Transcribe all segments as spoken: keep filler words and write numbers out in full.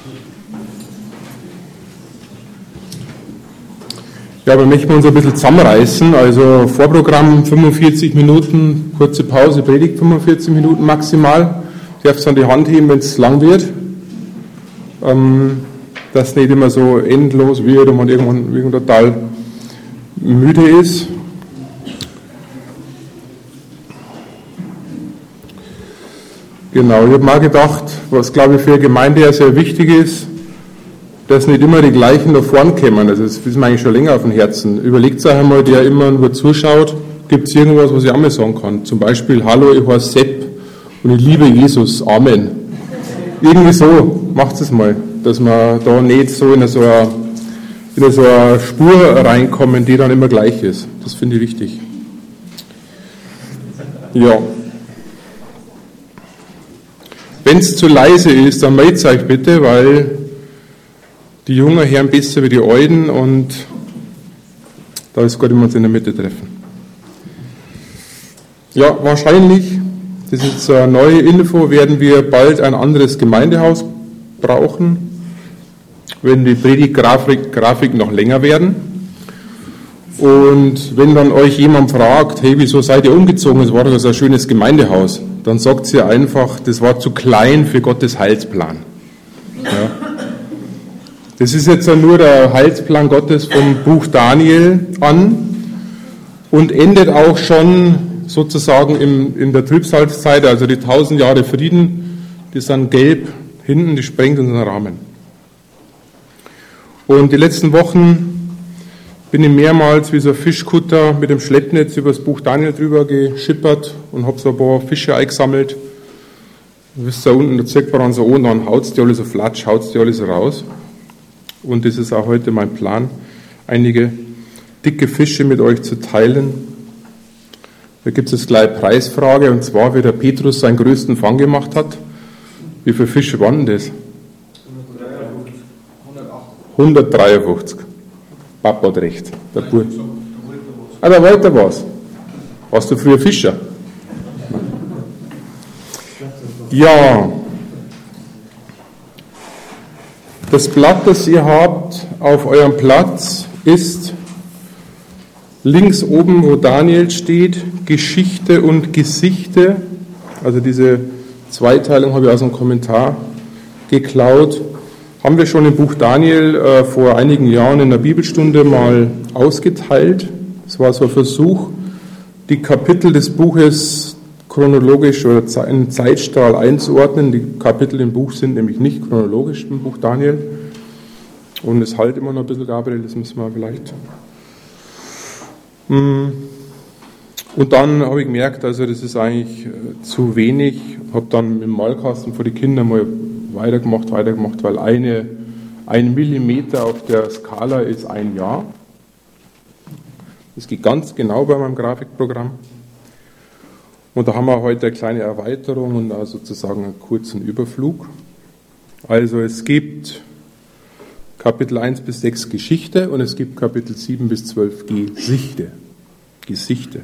Ja, aber möchten wir uns ein bisschen zusammenreißen. Also Vorprogramm fünfundvierzig Minuten, kurze Pause, Predigt fünfundvierzig Minuten maximal. Du darfst an die Hand heben, wenn es lang wird. Ähm, dass nicht immer so endlos wird und man irgendwann, irgendwann total müde ist. Genau, ich habe mal gedacht, was glaube ich für eine Gemeinde ja sehr wichtig ist, dass nicht immer die gleichen nach vorn kommen. Also das ist mir eigentlich schon länger auf dem Herzen. Überlegt euch einmal, der immer nur zuschaut, gibt es irgendwas, was ich auch mal sagen kann. Zum Beispiel, hallo, ich heiße Sepp und ich liebe Jesus, Amen. Irgendwie so, macht es mal, dass man da nicht so in so eine, in so eine Spur reinkommen, die dann immer gleich ist. Das finde ich wichtig. Ja. Wenn es zu leise ist, dann meldet euch bitte, weil die Jungen hören besser wie die Alten und da ist gut, wenn wir uns in der Mitte treffen. Ja, wahrscheinlich, das ist jetzt eine neue Info, werden wir bald ein anderes Gemeindehaus brauchen, wenn die Predigtgrafik Grafik noch länger werden. Und wenn dann euch jemand fragt, hey, wieso seid ihr umgezogen, es war doch so ein schönes Gemeindehaus, dann sagt ihr einfach, das war zu klein für Gottes Heilsplan. Ja. Das ist jetzt nur der Heilsplan Gottes vom Buch Daniel an und endet auch schon sozusagen in, in der Trübsalzeit, also die tausend Jahre Frieden, die sind gelb hinten, die sprengt unseren Rahmen. Und die letzten Wochen bin ich mehrmals wie so ein Fischkutter mit dem Schleppnetz über das Buch Daniel drüber geschippert und habe so ein paar Fische eingesammelt. Du wisst da unten, da zeigt man dann so an, dann haut es die alle so flatsch, haut es die alle so raus. Und das ist auch heute mein Plan, einige dicke Fische mit euch zu teilen. Da gibt es gleich eine Preisfrage, und zwar, wie der Petrus seinen größten Fang gemacht hat. Wie viele Fische waren das? hundertdreiundfünfzig. Papa hat recht. Der Bub. Ah, da wollte er was. Warst du früher Fischer? Ja. Das Blatt, das ihr habt auf eurem Platz, ist links oben, wo Daniel steht, Geschichte und Gesichte. Also diese Zweiteilung habe ich aus einem Kommentar geklaut. Haben wir schon im Buch Daniel äh, vor einigen Jahren in der Bibelstunde mal ausgeteilt. Es war so ein Versuch, die Kapitel des Buches chronologisch oder in Zeitstrahl einzuordnen. Die Kapitel im Buch sind nämlich nicht chronologisch im Buch Daniel. Und es halt immer noch ein bisschen, Gabriel, das müssen wir vielleicht. Und dann habe ich gemerkt, also das ist eigentlich zu wenig. Habe dann mit dem Malkasten vor die Kinder mal weitergemacht, weitergemacht, weil eine, ein Millimeter auf der Skala ist ein Jahr. Das geht ganz genau bei meinem Grafikprogramm. Und da haben wir heute eine kleine Erweiterung und auch sozusagen einen kurzen Überflug. Also es gibt Kapitel eins bis sechs Geschichte und es gibt Kapitel sieben bis zwölf Gesichte. Gesichte.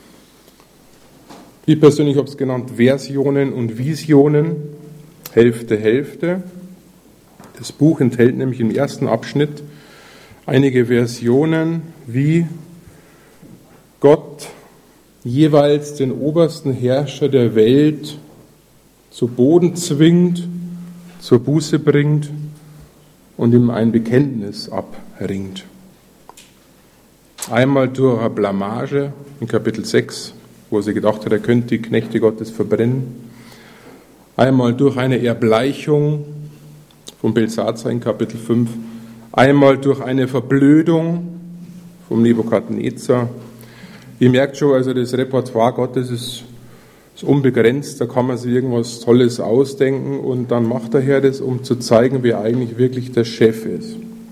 Ich persönlich habe es genannt Versionen und Visionen, Hälfte, Hälfte. Das Buch enthält nämlich im ersten Abschnitt einige Versionen, wie Gott jeweils den obersten Herrscher der Welt zu Boden zwingt, zur Buße bringt und ihm ein Bekenntnis abringt. Einmal durch eine Blamage in Kapitel sechs, wo sie gedacht hat, er könnte die Knechte Gottes verbrennen. Einmal durch eine Erbleichung vom Belsazar in Kapitel fünf. Einmal durch eine Verblödung vom Nebukadnezar. Ihr merkt schon, also das Repertoire Gottes ist, ist unbegrenzt, da kann man sich irgendwas Tolles ausdenken und dann macht der Herr das, um zu zeigen, wer eigentlich wirklich der Chef ist.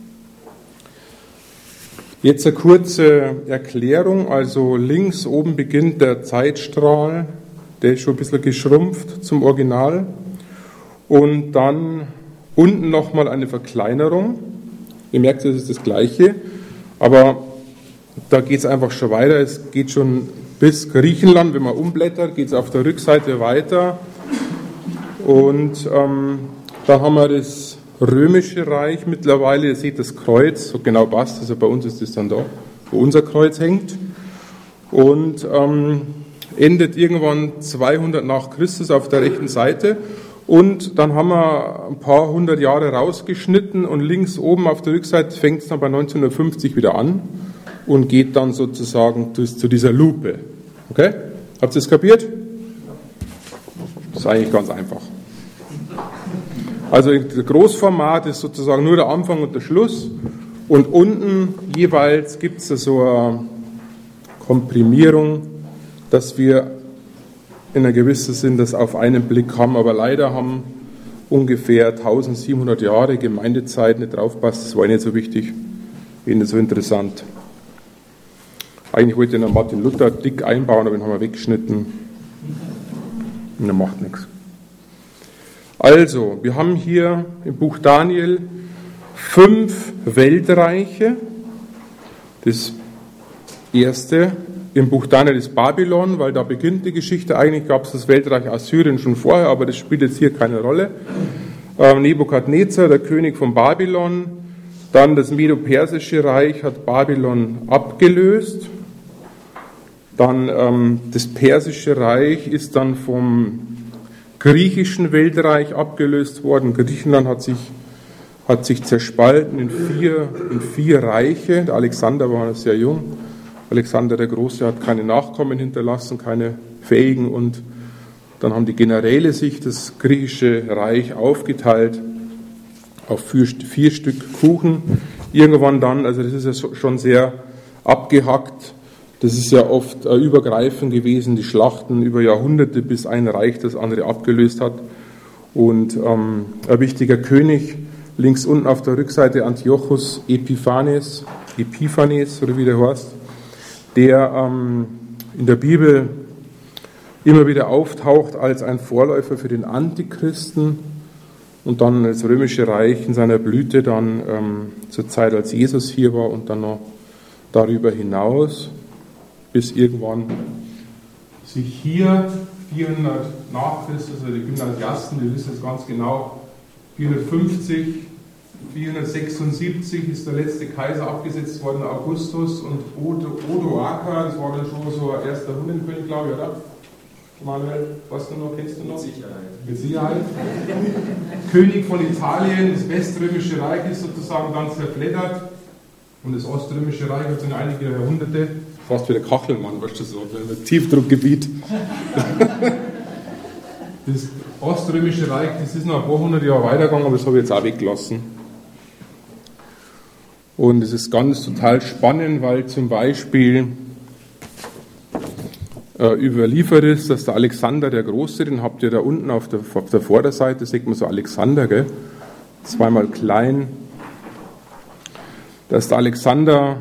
Jetzt eine kurze Erklärung, also links oben beginnt der Zeitstrahl, der ist schon ein bisschen geschrumpft zum Original und dann unten nochmal eine Verkleinerung. Ihr merkt, das ist das Gleiche, aber da geht es einfach schon weiter. Es geht schon bis Griechenland. Wenn man umblättert, geht es auf der Rückseite weiter. Und ähm, da haben wir das Römische Reich mittlerweile. Ihr seht das Kreuz, so genau passt, also bei uns ist es dann da, wo unser Kreuz hängt. Und ähm, endet irgendwann zweihundert nach Christus auf der rechten Seite. Und dann haben wir ein paar hundert Jahre rausgeschnitten und links oben auf der Rückseite fängt es dann bei neunzehnhundertfünfzig wieder an und geht dann sozusagen zu dieser Lupe. Okay? Habt ihr es kapiert? Das ist eigentlich ganz einfach. Also das Großformat ist sozusagen nur der Anfang und der Schluss und unten jeweils gibt es so eine Komprimierung, dass wir in einer gewissen Sinn das auf einen Blick haben, aber leider haben ungefähr eintausendsiebenhundert Jahre Gemeindezeit nicht draufpasst, das war nicht so wichtig, nicht so interessant. Eigentlich wollte ich noch Martin Luther dick einbauen, aber den haben wir weggeschnitten und der macht nichts. Also, wir haben hier im Buch Daniel fünf Weltreiche. Das erste im Buch Daniel ist Babylon, weil da beginnt die Geschichte. Eigentlich gab es das Weltreich Assyrien schon vorher, aber das spielt jetzt hier keine Rolle. Ähm, Nebukadnezar, der König von Babylon. Dann das Medo-Persische Reich hat Babylon abgelöst. Dann ähm, das Persische Reich ist dann vom griechischen Weltreich abgelöst worden. Griechenland hat sich, hat sich zerspalten in vier, in vier Reiche. Der Alexander war sehr jung. Alexander der Große hat keine Nachkommen hinterlassen, keine fähigen. Und dann haben die Generäle sich das griechische Reich aufgeteilt auf vier, vier Stück Kuchen. Irgendwann dann, also das ist ja schon sehr abgehackt. Das ist ja oft äh, übergreifend gewesen, die Schlachten über Jahrhunderte, bis ein Reich das andere abgelöst hat. Und ähm, ein wichtiger König, links unten auf der Rückseite Antiochus Epiphanes, Epiphanes oder wie der heißt, der ähm, in der Bibel immer wieder auftaucht als ein Vorläufer für den Antichristen und dann das Römische Reich in seiner Blüte dann ähm, zur Zeit, als Jesus hier war und dann noch darüber hinaus, bis irgendwann sich hier vierhundert nach Christus, also die Gymnasiasten, die wissen es ganz genau, vierhundertfünfzig, vierhundertsechsundsiebzig ist der letzte Kaiser abgesetzt worden, Augustus, und Odo, Odoaker, das war dann schon so ein erster Hundenkönig, glaube ich, oder? Manuel, was du noch, kennst du noch? Mit Sicherheit. Mit Sicherheit. König von Italien, das Weströmische Reich ist sozusagen dann zerfleddert und das Oströmische Reich hat in einige Jahrhunderte, fast wie der Kachelmann, weißt du so, ein Tiefdruckgebiet. Das Oströmische Reich, das ist noch ein paar hundert Jahre weitergegangen, aber das habe ich jetzt auch weggelassen. Und es ist ganz total spannend, weil zum Beispiel äh, überliefert ist, dass der Alexander der Große, den habt ihr da unten auf der, auf der Vorderseite, sieht man so Alexander, gell? Zweimal klein, dass der Alexander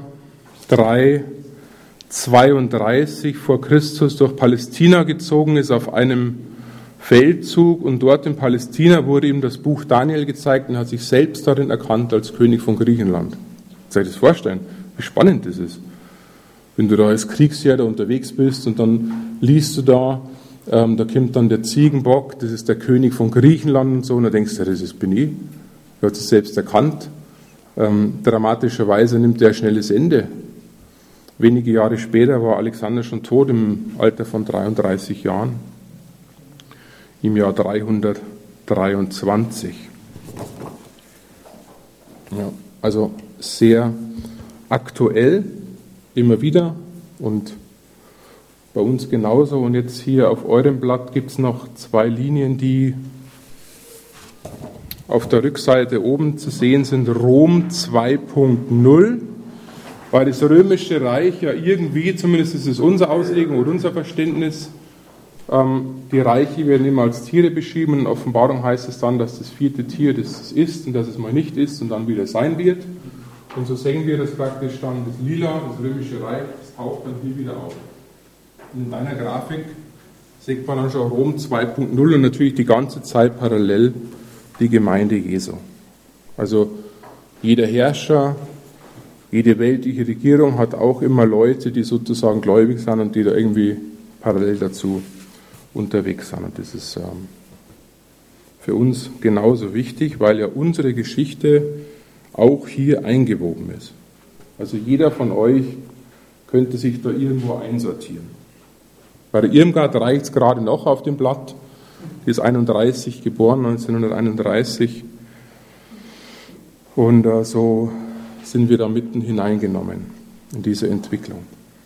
dreihundertzweiunddreißig vor Christus durch Palästina gezogen ist auf einem Feldzug, und dort in Palästina wurde ihm das Buch Daniel gezeigt und hat sich selbst darin erkannt als König von Griechenland. Soll ich das vorstellen, wie spannend das ist? Wenn du da als Kriegsherr da unterwegs bist und dann liest du da, ähm, da kommt dann der Ziegenbock, das ist der König von Griechenland und so, und dann denkst du, das ist, bin ich. Er hat sich selbst erkannt. Ähm, dramatischerweise nimmt er ein schnelles Ende. Wenige Jahre später war Alexander schon tot, im Alter von dreiunddreißig Jahren, im Jahr dreihundertdreiundzwanzig. Ja, also sehr aktuell, immer wieder, und bei uns genauso. Und jetzt hier auf eurem Blatt gibt es noch zwei Linien, die auf der Rückseite oben zu sehen sind. Rom zwei Punkt null, weil das Römische Reich ja irgendwie, zumindest ist es unsere Auslegung oder unser Verständnis, ähm, die Reiche werden immer als Tiere beschrieben. In Offenbarung heißt es dann, dass das vierte Tier das ist und dass es mal nicht ist und dann wieder sein wird. Und so sehen wir das praktisch dann, das Lila, das Römische Reich, das taucht dann hier wieder auf. Und in deiner Grafik sieht man dann schon Rom zwei Punkt null und natürlich die ganze Zeit parallel die Gemeinde Jesu. Also jeder Herrscher, jede weltliche Regierung hat auch immer Leute, die sozusagen gläubig sind und die da irgendwie parallel dazu unterwegs sind. Und das ist ähm, für uns genauso wichtig, weil ja unsere Geschichte auch hier eingewoben ist. Also jeder von euch könnte sich da irgendwo einsortieren. Bei der Irmgard reicht es gerade noch auf dem Blatt. Die ist einunddreißig geboren, neunzehnhunderteinunddreißig. Und äh, so sind wir da mitten hineingenommen in diese Entwicklung.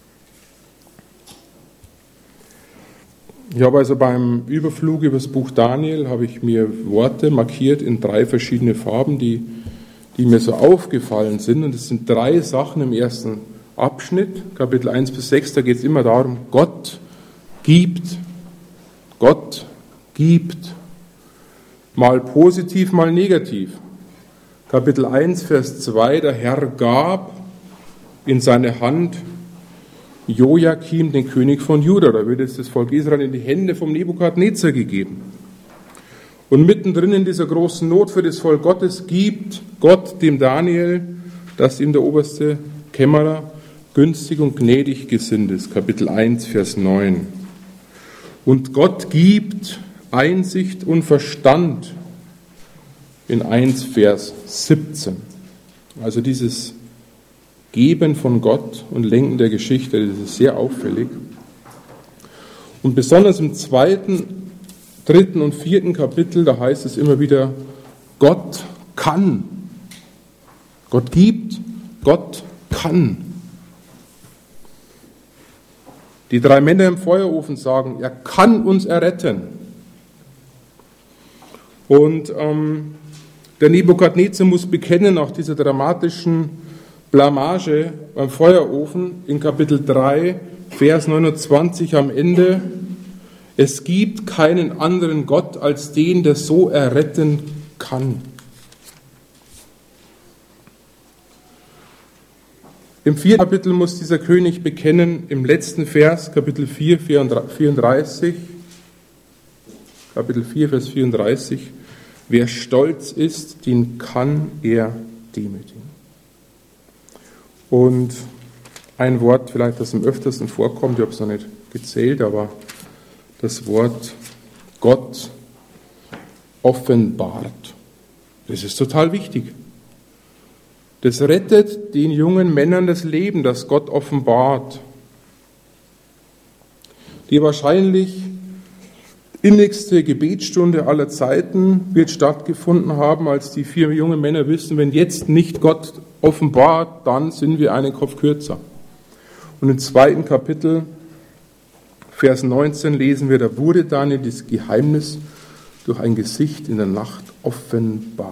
Ich habe also beim Überflug über das Buch Daniel, habe ich mir Worte markiert in drei verschiedene Farben, die, die mir so aufgefallen sind. Und es sind drei Sachen im ersten Abschnitt, Kapitel eins bis sechs, da geht es immer darum, Gott gibt, Gott gibt, mal positiv, mal negativ. Kapitel eins, Vers zwei, der Herr gab in seine Hand Joachim, den König von Juda. Da wird jetzt das Volk Israel in die Hände vom Nebukadnezar gegeben. Und mittendrin in dieser großen Not für das Volk Gottes gibt Gott dem Daniel, dass ihm der oberste Kämmerer günstig und gnädig gesinnt ist. Kapitel eins, Vers neun. Und Gott gibt Einsicht und Verstand in eins, Vers siebzehn. Also dieses Geben von Gott und Lenken der Geschichte, das ist sehr auffällig. Und besonders im zweiten, dritten und vierten Kapitel, da heißt es immer wieder, Gott kann. Gott gibt, Gott kann. Die drei Männer im Feuerofen sagen, er kann uns erretten. Und ähm, der Nebukadnezar muss bekennen, nach dieser dramatischen Blamage beim Feuerofen in Kapitel drei, Vers neunundzwanzig am Ende, es gibt keinen anderen Gott als den, der so erretten kann. Im vierten Kapitel muss dieser König bekennen, im letzten Vers, Kapitel vier, vierunddreißig, Kapitel vier, Vers vierunddreißig, wer stolz ist, den kann er demütigen. Und ein Wort, vielleicht das am öftersten vorkommt, ich habe es noch nicht gezählt, aber das Wort Gott offenbart. Das ist total wichtig. Das rettet den jungen Männern das Leben, das Gott offenbart. Die wahrscheinlich innigste Gebetsstunde aller Zeiten wird stattgefunden haben, als die vier jungen Männer wissen, wenn jetzt nicht Gott offenbart, dann sind wir einen Kopf kürzer. Und im zweiten Kapitel, Vers neunzehn, lesen wir, da wurde Daniel das Geheimnis durch ein Gesicht in der Nacht offenbart.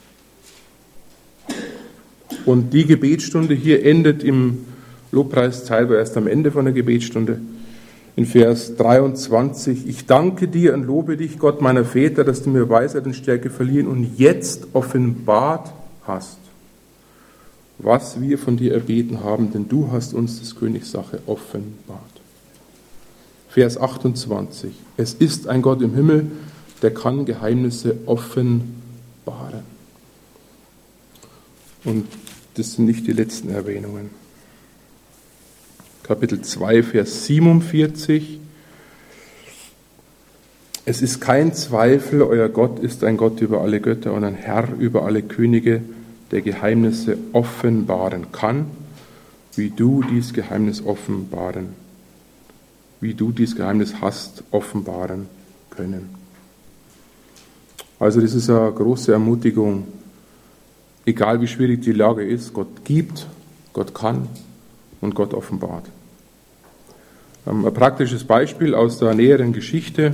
Und die Gebetsstunde hier endet im Lobpreisteil, aber erst am Ende von der Gebetsstunde, in Vers dreiundzwanzig. Ich danke dir und lobe dich, Gott meiner Väter, dass du mir Weisheit und Stärke verliehen und jetzt offenbart hast, was wir von dir erbeten haben, denn du hast uns des Königs Sache offenbart. Vers achtundzwanzig. Es ist ein Gott im Himmel, der kann Geheimnisse offenbaren. Und das sind nicht die letzten Erwähnungen. Kapitel zwei, Vers siebenundvierzig. Es ist kein Zweifel, euer Gott ist ein Gott über alle Götter und ein Herr über alle Könige, der Geheimnisse offenbaren kann, wie du dies Geheimnis offenbaren, wie du dies Geheimnis hast offenbaren können. Also das ist eine große Ermutigung. Egal wie schwierig die Lage ist, Gott gibt, Gott kann und Gott offenbart. Ein praktisches Beispiel aus der näheren Geschichte.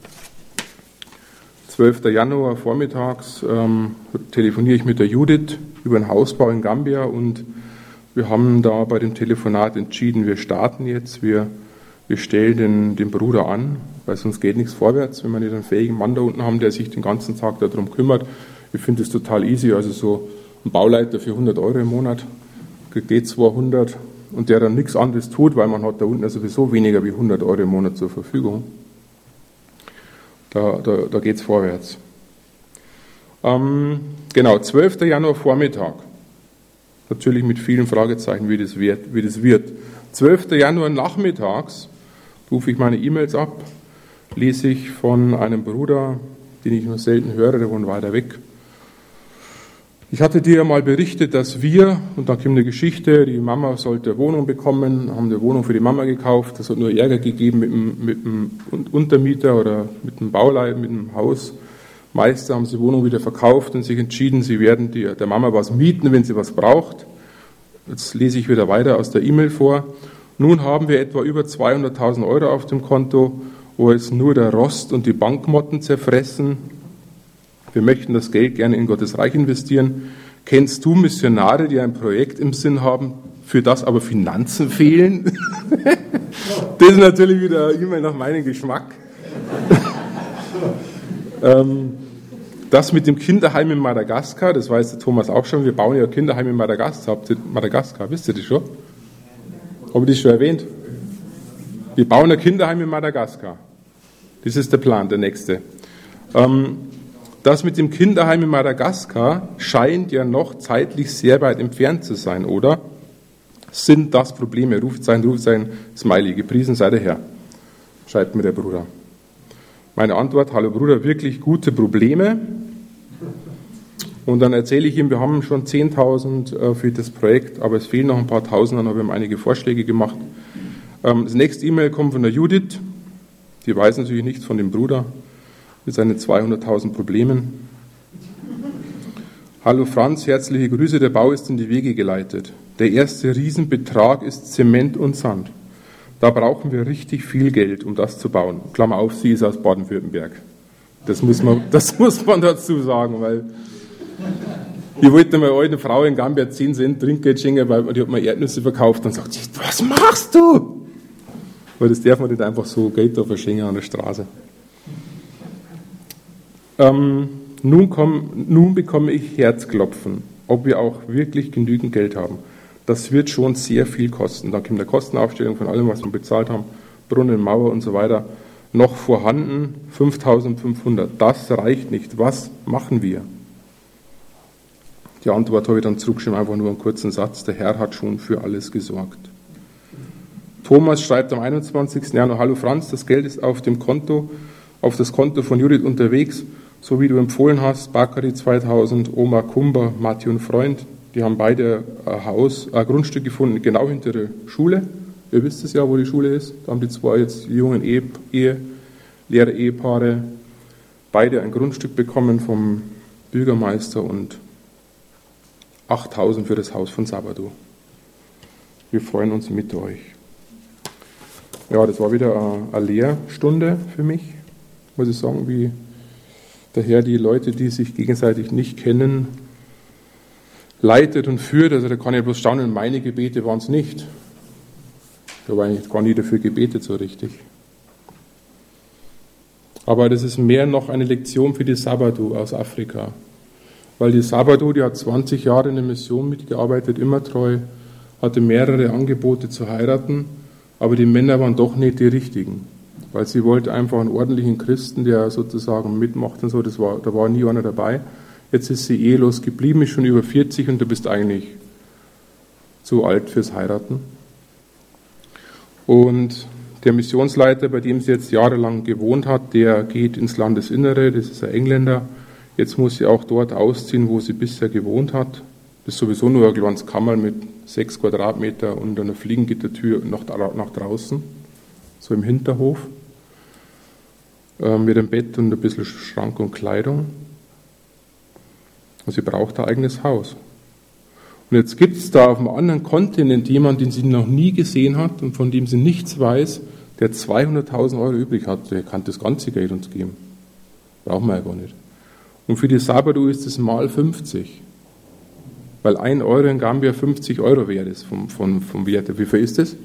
zwölfter Januar vormittags ähm, telefoniere ich mit der Judith über einen Hausbau in Gambia und wir haben da bei dem Telefonat entschieden, wir starten jetzt, wir, wir stellen den, den Bruder an, weil sonst geht nichts vorwärts, wenn wir nicht einen fähigen Mann da unten haben, der sich den ganzen Tag darum kümmert. Ich finde das total easy, also so ein Bauleiter für hundert Euro im Monat, kriegt eh zweihundert und der dann nichts anderes tut, weil man hat da unten ja sowieso weniger wie hundert Euro im Monat zur Verfügung. Da, da, da geht es vorwärts. Ähm, genau, zwölfter Januar Vormittag. Natürlich mit vielen Fragezeichen, wie das wird. Wie das wird. zwölfter Januar nachmittags rufe ich meine E-Mails ab, lese ich von einem Bruder den ich nur selten höre, der wohnt weiter weg. Ich hatte dir ja mal berichtet, dass wir, und da kommt eine Geschichte, die Mama sollte eine Wohnung bekommen, haben eine Wohnung für die Mama gekauft, das hat nur Ärger gegeben mit dem, mit dem Untermieter oder mit dem Bauleiter, mit dem Hausmeister, haben sie die Wohnung wieder verkauft und sich entschieden, sie werden die, der Mama was mieten, wenn sie was braucht. Jetzt lese ich wieder weiter aus der E-Mail vor. Nun haben wir etwa über zweihunderttausend Euro auf dem Konto, wo es nur der Rost und die Bankmotten zerfressen. Wir möchten das Geld gerne in Gottes Reich investieren. Kennst du Missionare, die ein Projekt im Sinn haben, für das aber Finanzen fehlen? Das ist natürlich wieder eine E-Mail nach meinem Geschmack. ähm, das mit dem Kinderheim in Madagaskar, das weiß der Thomas auch schon, wir bauen ja Kinderheim in Madagaskar. Habt ihr Madagaskar, wisst ihr das schon? Habe ich das schon erwähnt? Wir bauen ein Kinderheim in Madagaskar. Das ist der Plan, der nächste. Ähm, Das mit dem Kinderheim in Madagaskar scheint ja noch zeitlich sehr weit entfernt zu sein, oder? Sind das Probleme? Ruft sein, ruft sein, Smiley, gepriesen sei der Herr, schreibt mir der Bruder. Meine Antwort, hallo Bruder, wirklich gute Probleme. Und dann erzähle ich ihm, wir haben schon zehntausend für das Projekt, aber es fehlen noch ein paar Tausend, dann habe ich ihm einige Vorschläge gemacht. Das nächste E-Mail kommt von der Judith, die weiß natürlich nichts von dem Bruder, mit seinen zweihunderttausend Problemen. Hallo Franz, herzliche Grüße, der Bau ist in die Wege geleitet. Der erste Riesenbetrag ist Zement und Sand. Da brauchen wir richtig viel Geld, um das zu bauen. Klammer auf, sie ist aus Baden-Württemberg. Das muss man, das muss man dazu sagen, weil ich wollte meiner alten Frau in Gambia zehn Cent Trinkgeld schenken, weil die hat mir Erdnüsse verkauft und sagt, was machst du? Weil das darf man nicht einfach so Geld da verschenken an der Straße. Ähm, nun, komm, nun bekomme ich Herzklopfen, ob wir auch wirklich genügend Geld haben. Das wird schon sehr viel kosten. Da kommt eine Kostenaufstellung von allem, was wir bezahlt haben, Brunnen, Mauer und so weiter, noch vorhanden, fünftausendfünfhundert. Das reicht nicht. Was machen wir? Die Antwort habe ich dann zurückgeschrieben, einfach nur einen kurzen Satz. Der Herr hat schon für alles gesorgt. Thomas schreibt am einundzwanzigsten Januar, hallo Franz, das Geld ist auf dem Konto, auf das Konto von Judith unterwegs, so wie du empfohlen hast, Bakari zweitausend, Oma Kumba, Matti und Freund, die haben beide ein Haus, ein Grundstück gefunden, genau hinter der Schule. Ihr wisst es ja, wo die Schule ist. Da haben die zwei jetzt die jungen Ehe, Ehe, leere Ehepaare beide ein Grundstück bekommen vom Bürgermeister und achttausend für das Haus von Sabado. Wir freuen uns mit euch. Ja, das war wieder eine Lehrstunde für mich, muss ich sagen, wie daher die Leute, die sich gegenseitig nicht kennen, leitet und führt. Also da kann ich bloß staunen, meine Gebete waren es nicht. Ich habe eigentlich gar nie dafür gebetet so richtig. Aber das ist mehr noch eine Lektion für die Sabado aus Afrika. Weil die Sabado, die hat zwanzig Jahre in der Mission mitgearbeitet, immer treu, hatte mehrere Angebote zu heiraten, aber die Männer waren doch nicht die richtigen. Weil sie wollte einfach einen ordentlichen Christen, der sozusagen mitmacht und so, das war, da war nie einer dabei. Jetzt ist sie ehelos geblieben, ist schon über vierzig und du bist eigentlich zu alt fürs Heiraten. Und der Missionsleiter, bei dem sie jetzt jahrelang gewohnt hat, der geht ins Landesinnere, das ist ein Engländer. Jetzt muss sie auch dort ausziehen, wo sie bisher gewohnt hat. Das ist sowieso nur ein kleines Kammer mit sechs Quadratmeter und einer Fliegengittertür nach, nach draußen, so im Hinterhof, äh, mit einem Bett und ein bisschen Schrank und Kleidung. Und sie braucht ein eigenes Haus. Und jetzt gibt es da auf einem anderen Kontinent jemanden, den sie noch nie gesehen hat und von dem sie nichts weiß, der zweihunderttausend Euro übrig hat. Der kann das ganze Geld uns geben. Brauchen wir ja gar nicht. Und für die Sabado ist es mal fünfzig. Weil ein Euro in Gambia fünfzig Euro wert ist vom, vom, vom Wert. Wie viel ist das?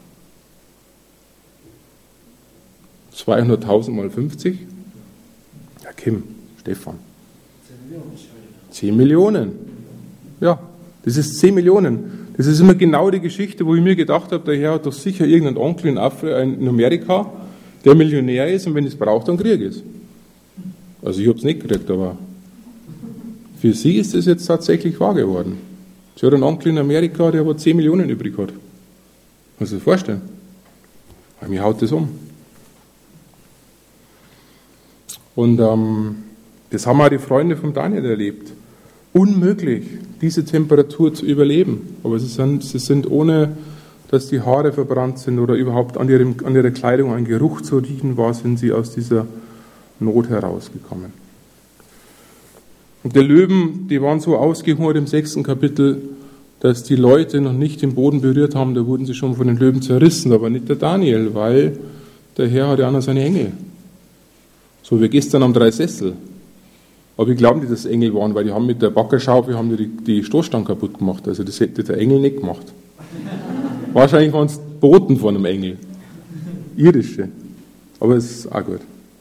zweihunderttausend mal fünfzig? Ja, Kim, Stefan. zehn Millionen. Ja, das ist zehn Millionen. Das ist immer genau die Geschichte, wo ich mir gedacht habe, der Herr hat doch sicher irgendeinen Onkel in, Afri- in Amerika, der Millionär ist und wenn es braucht, dann kriegt es. Also ich habe es nicht gekriegt, aber für sie ist es jetzt tatsächlich wahr geworden. Sie hat einen Onkel in Amerika, der aber zehn Millionen übrig hat. Kannst du dir vorstellen? Weil mir haut das um. Und ähm, Das haben auch die Freunde von Daniel erlebt. Unmöglich, diese Temperatur zu überleben. Aber sie sind, sie sind ohne, dass die Haare verbrannt sind oder überhaupt an, ihrem, an ihrer Kleidung ein Geruch zu riechen war, sind sie aus dieser Not herausgekommen. Und die Löwen, die waren so ausgehungert im sechsten Kapitel, dass die Leute noch nicht den Boden berührt haben, da wurden sie schon von den Löwen zerrissen, aber nicht der Daniel, weil der Herr hat ja auch noch seine Engel. So wie gestern am Dreisessel. Aber wir glauben nicht, dass es Engel waren, weil die haben mit der Backerschaufel haben die, die Stoßstange kaputt gemacht. Also das hätte der Engel nicht gemacht. Wahrscheinlich waren es Boten von einem Engel. Irdische. Aber es ist auch gut.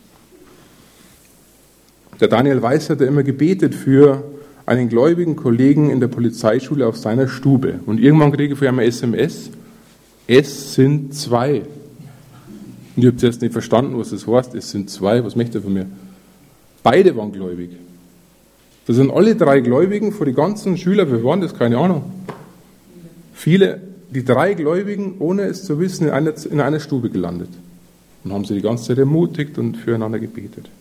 Der Daniel Weiß hat ja immer gebetet für einen gläubigen Kollegen in der Polizeischule auf seiner Stube. Und irgendwann kriege ich von ihm eine S M S. Es sind zwei. Und ich habe zuerst nicht verstanden, was das heißt. Es sind zwei. Was möchte er von mir? Beide waren gläubig. Das sind alle drei Gläubigen, vor die ganzen Schüler, wir waren das, keine Ahnung. Viele, die drei Gläubigen, ohne es zu wissen, in einer, in einer Stube gelandet. Und haben sie die ganze Zeit ermutigt und füreinander gebetet.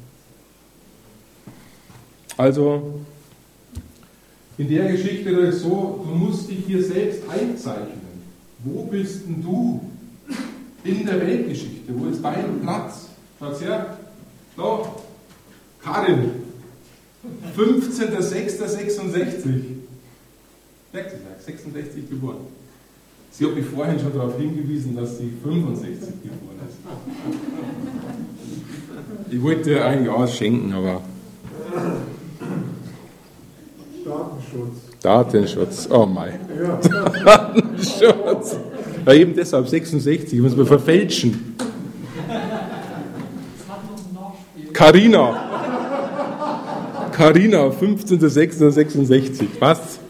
Also, in der Geschichte ist es so, du musst dich hier selbst einzeichnen. Wo bist denn du in der Weltgeschichte? Wo ist dein Platz? Schaut's her. Da. Karin. fünfzehnter sechster sechsundsechzig. sechsundsechzig geboren. Sie hat mich vorhin schon darauf hingewiesen, dass sie fünfundsechzig geboren ist. Ich wollte dir eigentlich ausschenken, aber... Datenschutz. Datenschutz, oh mein. Ja. Datenschutz. Ja, eben deshalb sechsundsechzig, muss man verfälschen. Carina. Carina, fünfzehnter sechster sechsundsechzig. Was?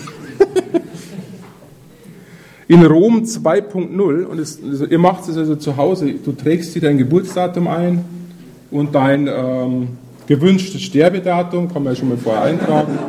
In Rom zwei Punkt null, und es, also ihr macht es also zu Hause, du trägst dir dein Geburtsdatum ein und dein ähm, gewünschtes Sterbedatum, kann man ja schon mal vorher eintragen.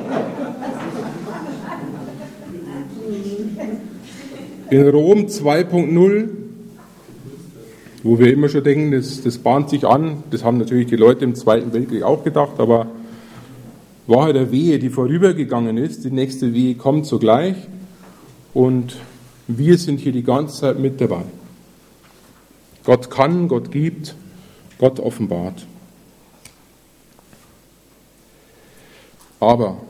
In Rom zwei Punkt null, wo wir immer schon denken, das, das bahnt sich an, das haben natürlich die Leute im Zweiten Weltkrieg auch gedacht, aber war halt eine Wehe, die vorübergegangen ist, die nächste Wehe kommt sogleich und wir sind hier die ganze Zeit mit dabei. Gott kann, Gott gibt, Gott offenbart. Aber,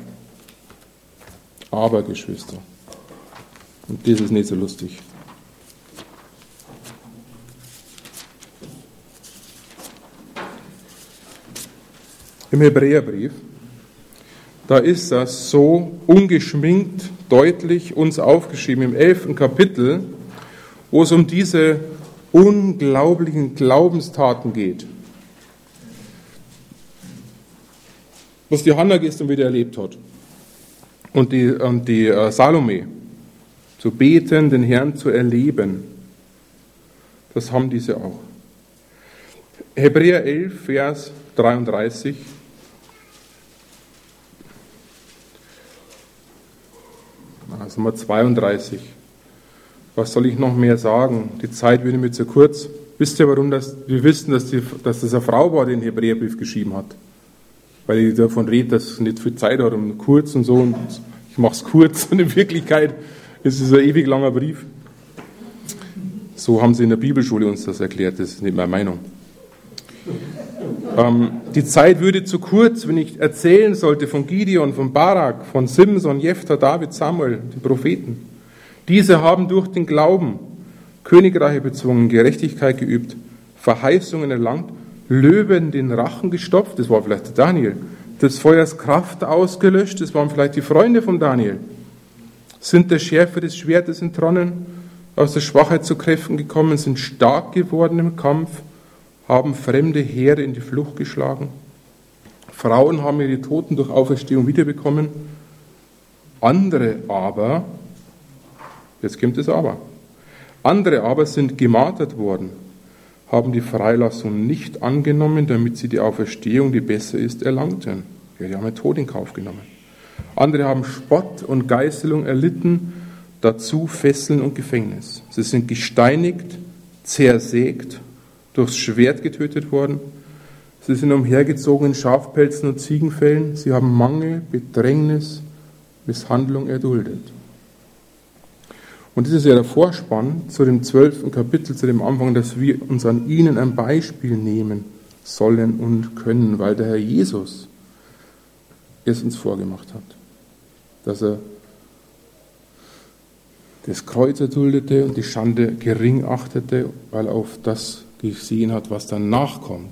aber Geschwister, und das ist nicht so lustig. Im Hebräerbrief, da ist das so ungeschminkt, deutlich uns aufgeschrieben, im elften Kapitel, wo es um diese unglaublichen Glaubenstaten geht. Was die Hannah gestern wieder erlebt hat und die, und die äh, Salome, zu beten, den Herrn zu erleben, das haben diese auch. Hebräer elf, Vers dreiunddreißig. Also mal zweiunddreißig. Was soll ich noch mehr sagen? Die Zeit würde mir zu kurz. Wisst ihr, warum das, wir wissen, dass, die, dass das eine Frau war, die den Hebräerbrief geschrieben hat? Weil ich davon rede, dass es nicht viel Zeit hat und kurz und so. Und ich mache es kurz und in Wirklichkeit ist es ein ewig langer Brief. So haben sie in der Bibelschule uns das erklärt. Das ist nicht meine Meinung. Ähm, die Zeit würde zu kurz, wenn ich erzählen sollte von Gideon, von Barak, von Simson, Jephthah, David, Samuel, die Propheten. Diese haben durch den Glauben Königreiche bezwungen, Gerechtigkeit geübt, Verheißungen erlangt, Löwen den Rachen gestopft, das war vielleicht der Daniel, des Feuers Kraft ausgelöscht, das waren vielleicht die Freunde von Daniel, sind der Schärfe des Schwertes entronnen, aus der Schwachheit zu Kräften gekommen, sind stark geworden im Kampf, haben fremde Heere in die Flucht geschlagen. Frauen haben ihre Toten durch Auferstehung wiederbekommen. Andere aber, jetzt kommt es aber, andere aber sind gemartert worden, haben die Freilassung nicht angenommen, damit sie die Auferstehung, die besser ist, erlangten. Ja, die haben den Tod in Kauf genommen. Andere haben Spott und Geißelung erlitten, dazu Fesseln und Gefängnis. Sie sind gesteinigt, zersägt, durchs Schwert getötet worden. Sie sind umhergezogen in Schafpelzen und Ziegenfällen. Sie haben Mangel, Bedrängnis, Misshandlung erduldet. Und das ist ja der Vorspann zu dem zwölften Kapitel, zu dem Anfang, dass wir uns an ihnen ein Beispiel nehmen sollen und können, weil der Herr Jesus es uns vorgemacht hat. Dass er das Kreuz erduldete und die Schande gering achtete, weil er auf das gesehen hat, was danach kommt.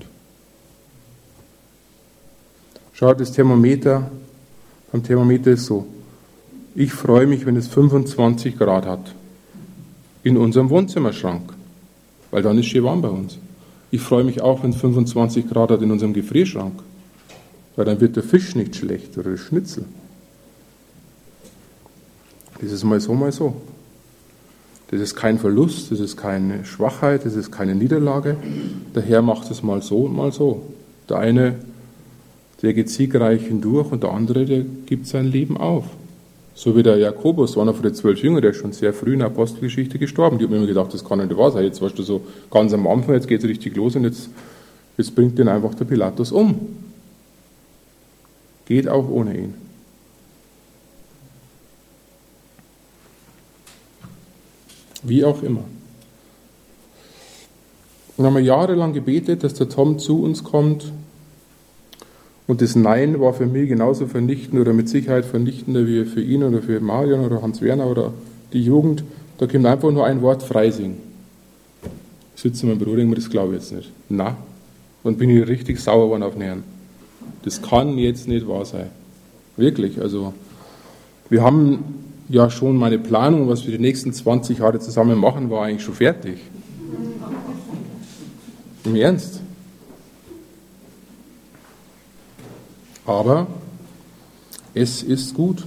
Schaut, das Thermometer, beim Thermometer ist so, ich freue mich, wenn es fünfundzwanzig Grad hat in unserem Wohnzimmerschrank, weil dann ist schön warm bei uns. Ich freue mich auch, wenn es fünfundzwanzig Grad hat in unserem Gefrierschrank, weil dann wird der Fisch nicht schlecht oder der Schnitzel. Das ist mal so, mal so. Das ist kein Verlust, das ist keine Schwachheit, das ist keine Niederlage. Der Herr macht es mal so und mal so. Der eine, der geht siegreich hindurch und der andere, der gibt sein Leben auf. So wie der Jakobus, einer von den zwölf Jüngern, der ist schon sehr früh in der Apostelgeschichte gestorben. Die haben immer gedacht, das kann nicht wahr sein. Jetzt warst du so ganz am Anfang, jetzt geht es richtig los und jetzt, jetzt bringt den einfach der Pilatus um. Geht auch ohne ihn. Wie auch immer. Und haben wir jahrelang gebetet, dass der Tom zu uns kommt. Und das Nein war für mich genauso vernichtend oder mit Sicherheit vernichtender wie für ihn oder für Marion oder Hans-Werner oder die Jugend. Da kommt einfach nur ein Wort: Freising. Ich sitze mit meinem Bruder und das glaube ich jetzt nicht. Na, dann bin ich richtig sauer geworden auf den Herrn. Das kann jetzt nicht wahr sein. Wirklich, also wir haben ja schon meine Planung, was wir die nächsten zwanzig Jahre zusammen machen, war eigentlich schon fertig. Im Ernst. Aber es ist gut.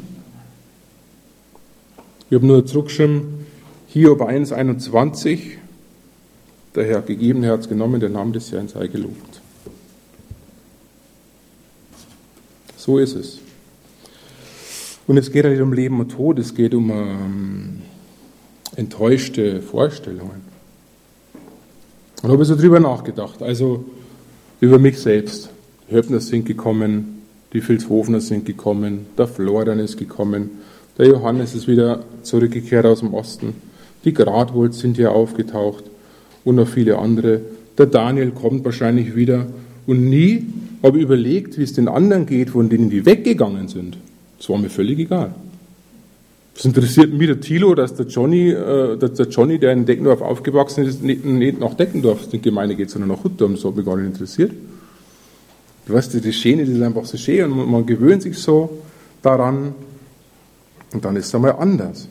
Ich habe nur zurückgeschrieben, Hiob eins einundzwanzig, der Herr gegeben, der hat es genommen, der Name des Herrn sei gelobt. So ist es. Und es geht ja nicht um Leben und Tod, es geht um ähm, enttäuschte Vorstellungen. Und da habe ich so drüber nachgedacht, also über mich selbst. Die Höppner sind gekommen, die Vilshofener sind gekommen, der Florian ist gekommen, der Johannes ist wieder zurückgekehrt aus dem Osten, die Gradwold sind hier aufgetaucht und noch viele andere. Der Daniel kommt wahrscheinlich wieder und nie habe ich überlegt, wie es den anderen geht, von denen die weggegangen sind. Das war mir völlig egal. Es interessiert mich der Thilo, dass der Johnny, äh, dass der Johnny, der in Deckendorf aufgewachsen ist, nicht, nicht nach Deckendorf in die Gemeinde geht, sondern nach Hutturm. Das hat mich gar nicht interessiert. Du weißt, das Schöne, das ist einfach so schön und man, man gewöhnt sich so daran und dann ist es einmal anders.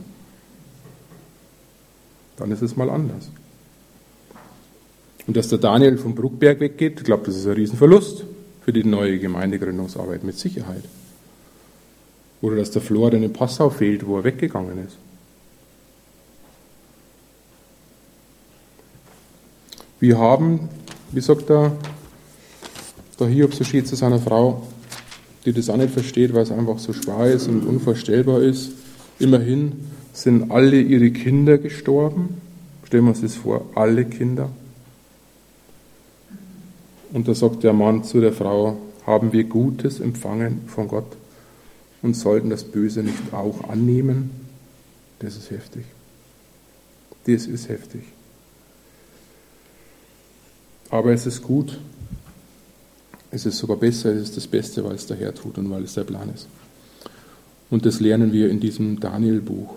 Dann ist es mal anders. Und dass der Daniel vom Bruckberg weggeht, ich glaube, das ist ein Riesenverlust für die neue Gemeindegründungsarbeit, mit Sicherheit. Oder dass der Florian in Passau fehlt, wo er weggegangen ist. Wir haben, wie sagt er, der Hiob so schön zu seiner Frau, die das auch nicht versteht, weil es einfach so schwer ist und unvorstellbar ist. Immerhin sind alle ihre Kinder gestorben. Stellen wir uns das vor, alle Kinder. Und da sagt der Mann zu der Frau, haben wir Gutes empfangen von Gott und sollten das Böse nicht auch annehmen? Das ist heftig. Das ist heftig. Aber es ist gut. Es ist sogar besser, es ist das Beste, weil es der Herr tut und weil es der Plan ist. Und das lernen wir in diesem Daniel-Buch.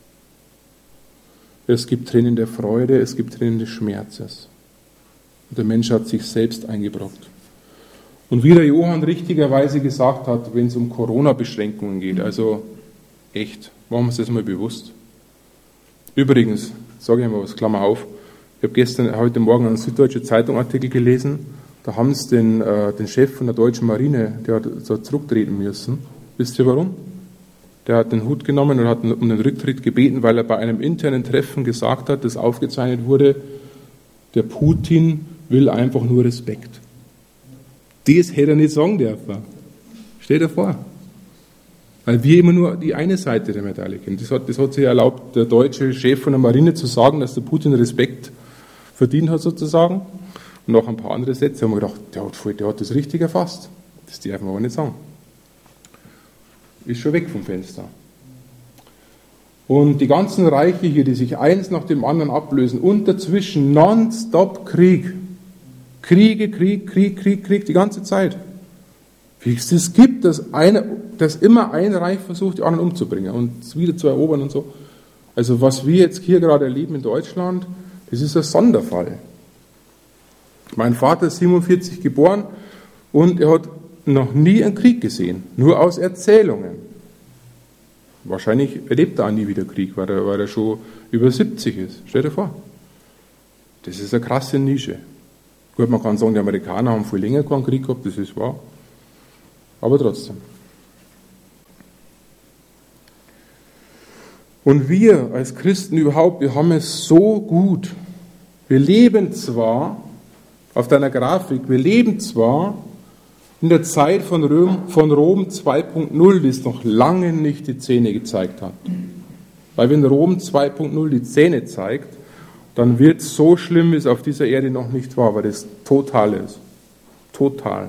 Es gibt Tränen der Freude, es gibt Tränen des Schmerzes. Und der Mensch hat sich selbst eingebrockt. Und wie der Johann richtigerweise gesagt hat, wenn es um Corona-Beschränkungen geht, also echt, machen wir uns das mal bewusst. Übrigens, sage ich mal was, Klammer auf, ich habe gestern, heute Morgen einen Süddeutsche Zeitung Artikel gelesen, da haben sie den, äh, den Chef von der deutschen Marine, der hat so zurücktreten müssen. Wisst ihr warum? Der hat den Hut genommen und hat um den Rücktritt gebeten, weil er bei einem internen Treffen gesagt hat, das aufgezeichnet wurde, der Putin will einfach nur Respekt. Das hätte er nicht sagen dürfen. Stell dir vor. Weil wir immer nur die eine Seite der Medaille kennen. Das hat, das hat sich erlaubt, der deutsche Chef von der Marine zu sagen, dass der Putin Respekt verdient hat sozusagen. Und noch ein paar andere Sätze, haben wir gedacht, der hat, voll, der hat das richtig erfasst. Das darf man aber nicht sagen. Ist schon weg vom Fenster. Und die ganzen Reiche hier, die sich eins nach dem anderen ablösen und dazwischen nonstop Krieg. Kriege, Krieg, Krieg, Krieg, Krieg, die ganze Zeit. Wie es das gibt, dass, eine, dass immer ein Reich versucht, die anderen umzubringen und es wieder zu erobern und so. Also was wir jetzt hier gerade erleben in Deutschland, das ist ein Sonderfall. Mein Vater ist siebenundvierzig geboren und er hat noch nie einen Krieg gesehen, nur aus Erzählungen. Wahrscheinlich erlebt er auch nie wieder Krieg, weil er, weil er schon über siebzig ist. Stell dir vor. Das ist eine krasse Nische. Gut, man kann sagen, die Amerikaner haben viel länger keinen Krieg gehabt, das ist wahr. Aber trotzdem. Und wir als Christen überhaupt, wir haben es so gut. Wir leben zwar, auf deiner Grafik, wir leben zwar in der Zeit von Rom, von Rom zwei Punkt null, die es noch lange nicht die Zähne gezeigt hat. Weil wenn Rom zwei Punkt null die Zähne zeigt, dann wird es so schlimm, wie es auf dieser Erde noch nicht war, weil das total ist. Total.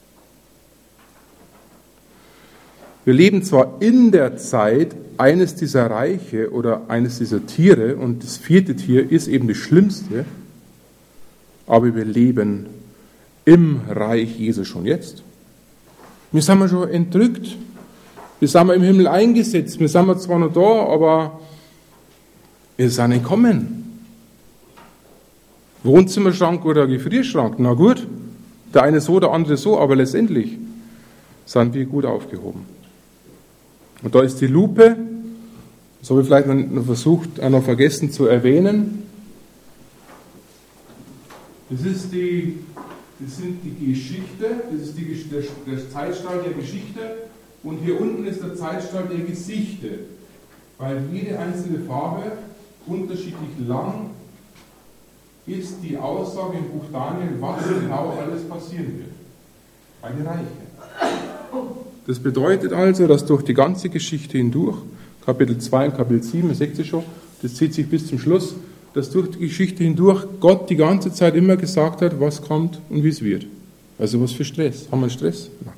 Wir leben zwar in der Zeit eines dieser Reiche oder eines dieser Tiere, und das vierte Tier ist eben das Schlimmste, aber wir leben im Reich Jesu schon jetzt. Wir sind schon entrückt. Wir sind im Himmel eingesetzt. Wir sind zwar noch da, aber wir sind nicht kommen. Wohnzimmerschrank oder Gefrierschrank, na gut. Der eine so, der andere so, aber letztendlich sind wir gut aufgehoben. Und da ist die Lupe, das habe ich vielleicht noch versucht, auch noch vergessen zu erwähnen. Das ist die, das sind die Geschichte, das ist die, der, der Zeitstrahl der Geschichte und hier unten ist der Zeitstrahl der Gesichte, weil jede einzelne Farbe unterschiedlich lang ist die Aussage im Buch Daniel, was genau alles passieren wird. Eine Reiche. Das bedeutet also, dass durch die ganze Geschichte hindurch, Kapitel zwei und Kapitel sieben, das seht ihr schon, das zieht sich bis zum Schluss, dass durch die Geschichte hindurch Gott die ganze Zeit immer gesagt hat, was kommt und wie es wird. Also was für Stress. Haben wir Stress? Nein.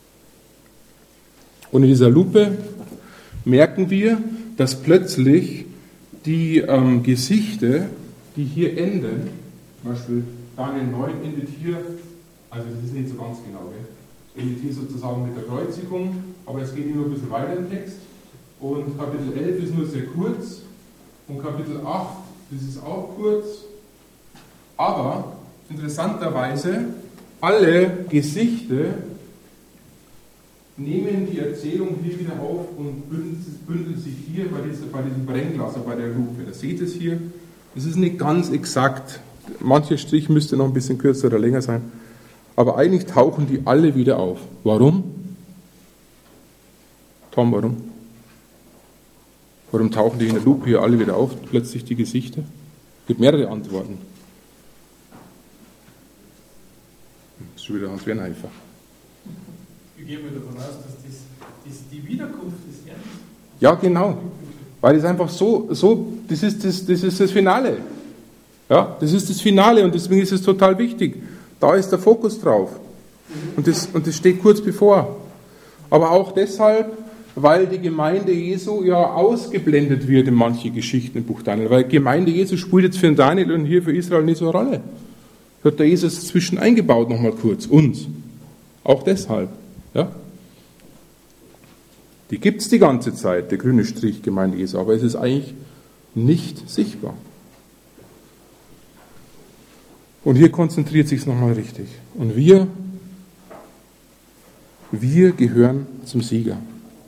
Und in dieser Lupe merken wir, dass plötzlich die ähm, Gesichte, die hier enden, zum Beispiel Daniel neun endet hier, also das ist nicht so ganz genau, gell? Endet hier sozusagen mit der Kreuzigung, aber es geht immer ein bisschen weiter im Text. Und Kapitel elf ist nur sehr kurz und Kapitel acht, das ist auch kurz, aber interessanterweise alle Gesichter nehmen die Erzählung hier wieder auf und bündeln, bündeln sich hier bei, dieser, bei diesem Brennglas, bei der Lupe. Das seht ihr hier. Das ist nicht ganz exakt. Mancher Strich müsste noch ein bisschen kürzer oder länger sein. Aber eigentlich tauchen die alle wieder auf. Warum? Tom, warum? Warum tauchen die in der Lupe hier alle wieder auf, plötzlich die Gesichter? Es gibt mehrere Antworten. Das ist schon wieder Hans-Werner einfach. Ich gehe mal davon aus, dass das, das die Wiederkunft des Herrn ist. Ja, genau. Weil es einfach so, so das, ist das, das ist das Finale. Ja, das ist das Finale und deswegen ist es total wichtig. Da ist der Fokus drauf. Und das, und das steht kurz bevor. Aber auch deshalb, weil die Gemeinde Jesu ja ausgeblendet wird in manche Geschichten im Buch Daniel. Weil Gemeinde Jesu spielt jetzt für den Daniel und hier für Israel nicht so eine Rolle. Da hat der Jesus zwischen eingebaut, nochmal kurz, uns. Auch deshalb. Ja? Die gibt es die ganze Zeit, der grüne Strich, Gemeinde Jesu, aber es ist eigentlich nicht sichtbar. Und hier konzentriert sich es nochmal richtig. Und wir, wir gehören zum Sieger.